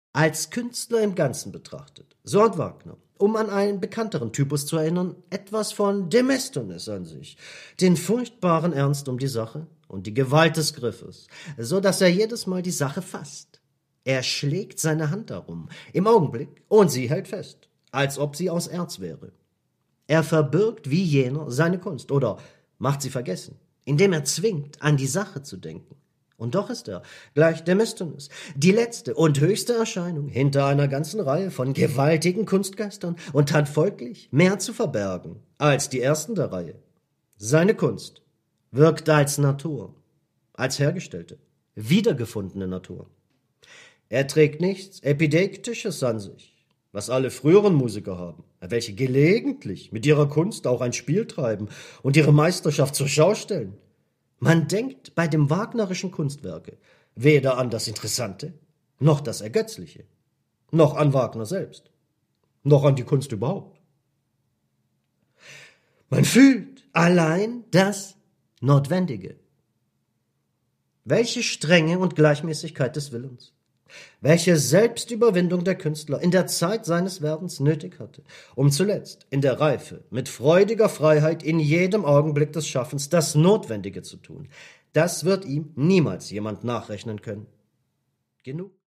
Als Künstler im Ganzen betrachtet, so hat Wagner, um an einen bekannteren Typus zu erinnern, etwas von Demosthenes an sich, den furchtbaren Ernst um die Sache und die Gewalt des Griffes, so dass er jedes Mal die Sache fasst. Er schlägt seine Hand darum, im Augenblick, und sie hält fest, als ob sie aus Erz wäre. Er verbirgt wie jener seine Kunst oder macht sie vergessen, indem er zwingt, an die Sache zu denken. Und doch ist er, gleich Demosthenes, die letzte und höchste Erscheinung hinter einer ganzen Reihe von gewaltigen Kunstgeistern und hat folglich mehr zu verbergen als die ersten der Reihe. Seine Kunst wirkt als Natur, als hergestellte, wiedergefundene Natur. Er trägt nichts Epidektisches an sich, was alle früheren Musiker haben, welche gelegentlich mit ihrer Kunst auch ein Spiel treiben und ihre Meisterschaft zur Schau stellen. Man denkt bei dem wagnerischen Kunstwerke weder an das Interessante, noch das Ergötzliche, noch an Wagner selbst, noch an die Kunst überhaupt. Man fühlt allein das Notwendige. Welche Strenge und Gleichmäßigkeit des Willens, welche Selbstüberwindung der Künstler in der Zeit seines Werdens nötig hatte, um zuletzt in der Reife mit freudiger Freiheit in jedem Augenblick des Schaffens das Notwendige zu tun, das wird ihm niemals jemand nachrechnen können. Genug.